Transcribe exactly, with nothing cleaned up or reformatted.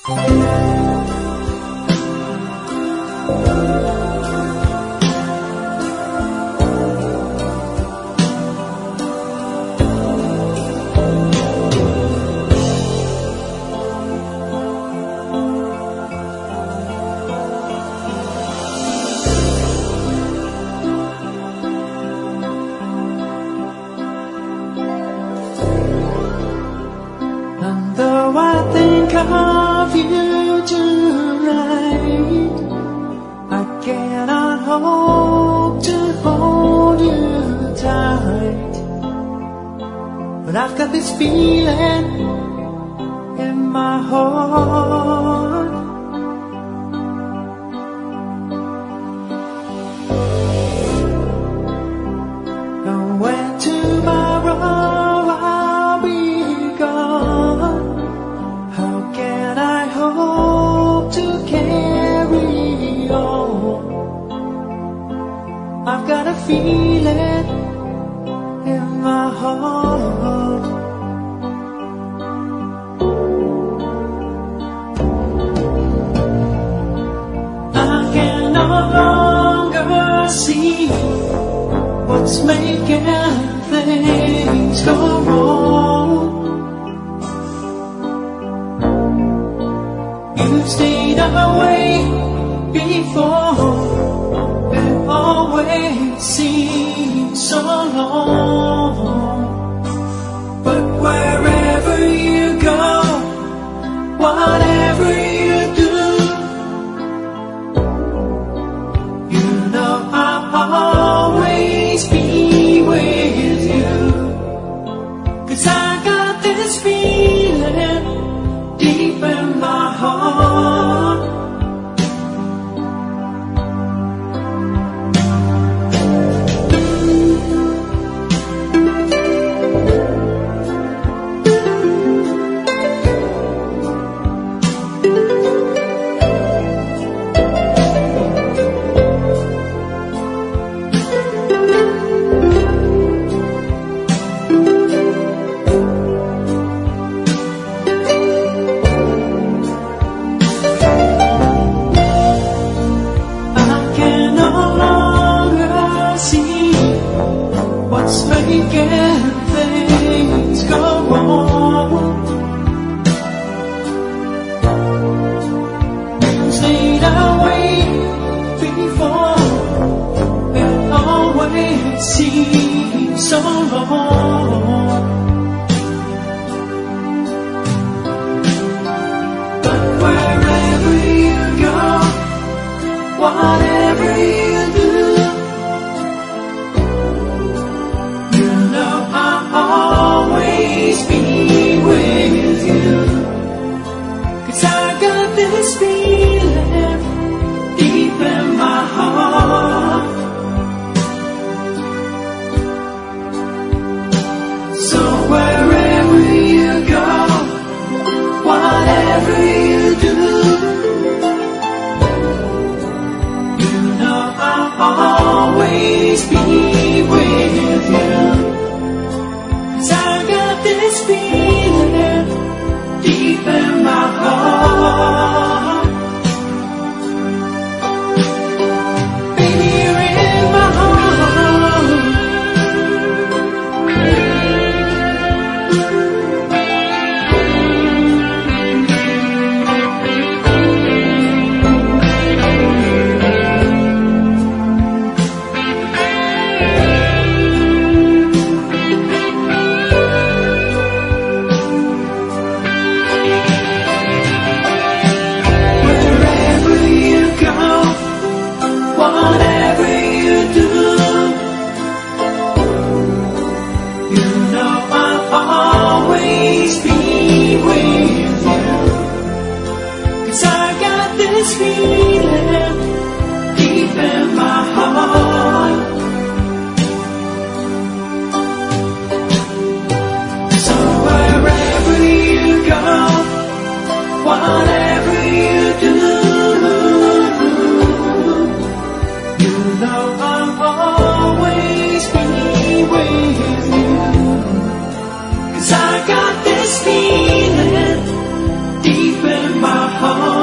Of you tonight, I cannot hope to hold you tight, but I've got this feeling in my heart. And when tomorrow I'll be gone, how can I hope to carry on? I've got a feeling in my heart. I can no longer see what's making things go wrong. You stayed away before, it always seemed so long. But wherever you go, whatever you do, you know I'll always be with you. 'Cause I got this feeling deep in my heart. Making things go wrong. You stayed away before, it always seemed so long. But wherever you go, whatever you do, always be with you. 'Cause I got this feeling deep in my heart. So wherever you go, whatever you do, you know I'll always be with you. I got this feeling deep in my heart. Baby, you're in my heart. deep in my heart.